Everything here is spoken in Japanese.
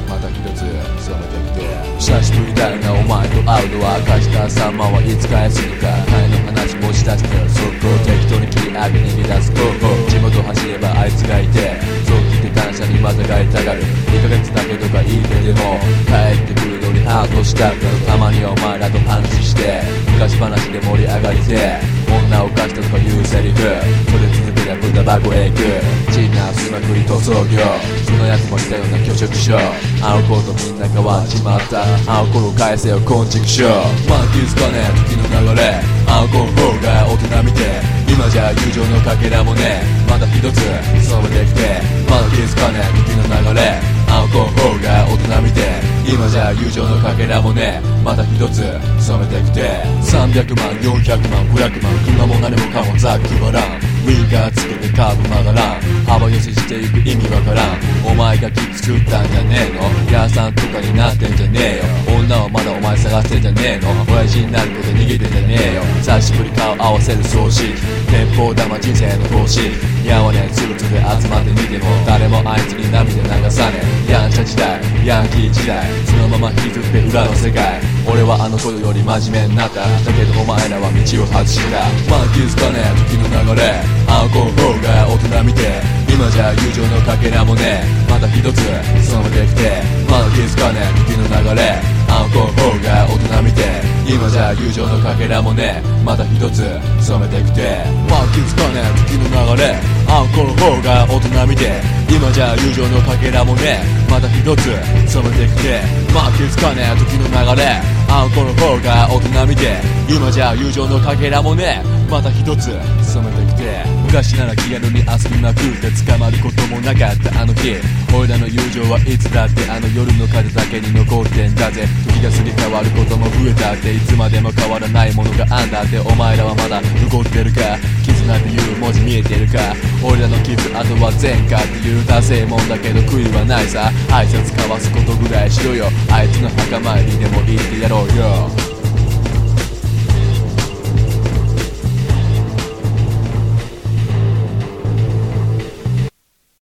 また一つ染めてきて、久しぶりだよなお前と会うのは。貸した3万はいつ返すのか。金の話持ち出してそこ適当に切り上げ逃げ出す方法。地元走ればあいつがいて、そう聞いて単車にまたがりたがる。2ヶ月だけとか言いてでも帰ってくるのに半年だけど、たまにはお前らと話して昔話で盛り上がりて、女を貸したとか言うセリフ、それ続けりゃ豚箱へ行く。チンナースまくり塗装業、そのやつもしたような拒食症。あの頃とみんな変わっちまった。あの頃返せよ昆虫症。まだ気づかねえ時の流れ、あの子の方が大人見て、今じゃ友情のかけらもねえ、また一つ染めてきて。まだ気づかねえ時の流れ、あの子の方が大人見て、今じゃ友情のかけらもねえ、また一つ染めてきて。300万400万500万、今も何もかもざっくばらん。ウィンカーつけてカーブ曲がらん。幅寄せしていく意味わからん。お前がキック作ったんじゃねえの。ヤーさんとかになってんじゃねえよ。女はまだお前探してんじゃねえの。親父になること逃げてんじゃねえよ。久しぶり顔合わせる葬式、鉄砲玉人生の投資。やわねえつぶつぶ集まってみても誰もあいつに涙流さねえ。やんちゃ時代ヤンキー時代、そのまま引きずって裏の世界。俺はあの頃より真面目になった。だけどお前らは道を外した。まだ気づかねえ時の流れ、あの子の方が大人見て、今じゃ友情のかけらもねえ、また一つ染めてきて。まだ気づかねえ時の流れ、あの子の方が大人見て、今じゃ友情のかけらもねえ、また一つ染めてきて。まだ気づかねえ時の流れ、あの子の方が大人見て、今じゃ友情のかけらもねえ、また一つ染めてきて。まあ気づかねえ時の流れ、あの子の方が大人見て、今じゃ友情のかけらもねえ、また一つ染めてきて。昔なら気軽に遊びまくって捕まることもなかったあの日、俺らの友情はいつだってあの夜の風だけに残ってんだぜ。時がすり替わることも増えたって、いつまでも変わらないものがあんだって。お前らはまだ残ってるか、絆っていう文字見えてるか。俺らの傷あとは前科っていうダセえもんだけど悔いはないさ。挨拶交わすことぐらいしろよ、あいつの墓参りでも行ってやろうよ。